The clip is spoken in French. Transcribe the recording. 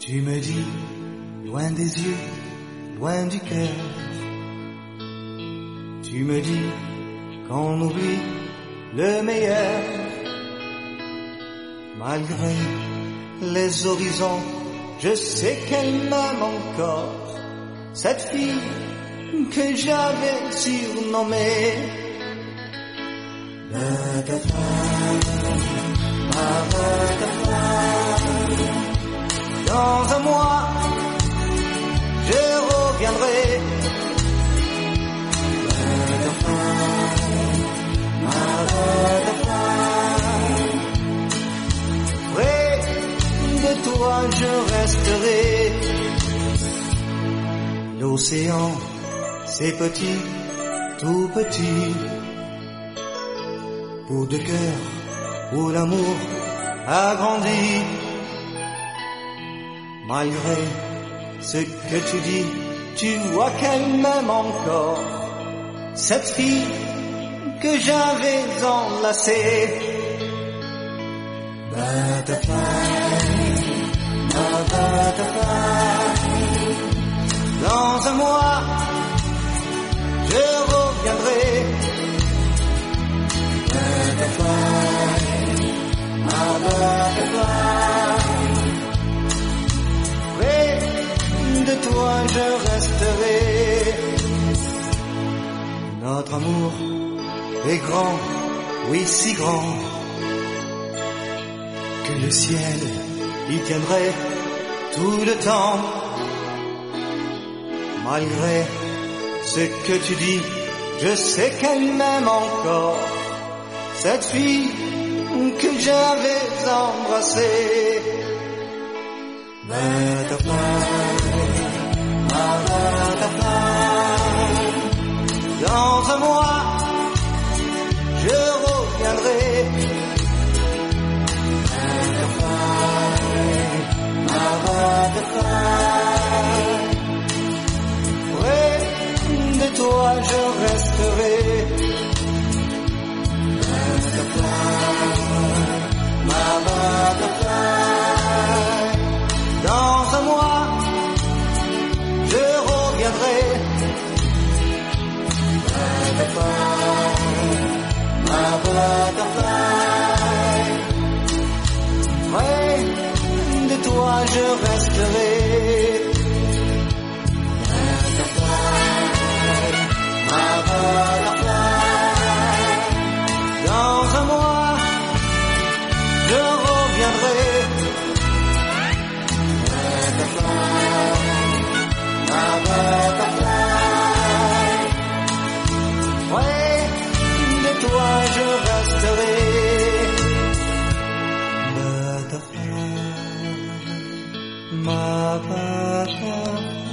Tu me dis, loin des yeux, loin du cœur. Tu me dis qu'on oublie le meilleur. Malgré les horizons, je sais qu'elle m'aime encore. Cette fille que j'avais surnommée dans un mois, je reviendrai. Près de toi, je resterai. L'océan, c'est petit, tout petit. Pour deux cœurs, où l'amour a grandi. Malgré ce que tu dis, tu vois qu'elle m'aime encore. Cette fille que j'avais enlacée. Butterfly, ma butterfly. Dans un mois, je reviendrai. Butterfly, ma butterfly. Près de toi, je resterai. Notre amour est grand, oui si grand, que le ciel y tiendrait tout le temps. Malgré ce que tu dis, je sais qu'elle m'aime encore. Cette fille que j'avais embrassée. Butterfly, ma butterfly. Dans un mois, je reviendrai. Butterfly, ma butterfly. Près de toi, je resterai. Ma butterfly. Dans un mois, je reviendrai. Butterfly, ma butterfly. Près de toi, je resterai. Butterfly, ma butterfly. Dans un mois, je reviendrai. Butterfly, ma butterfly. Près de toi, je resterai. Butterfly, ma butterfly.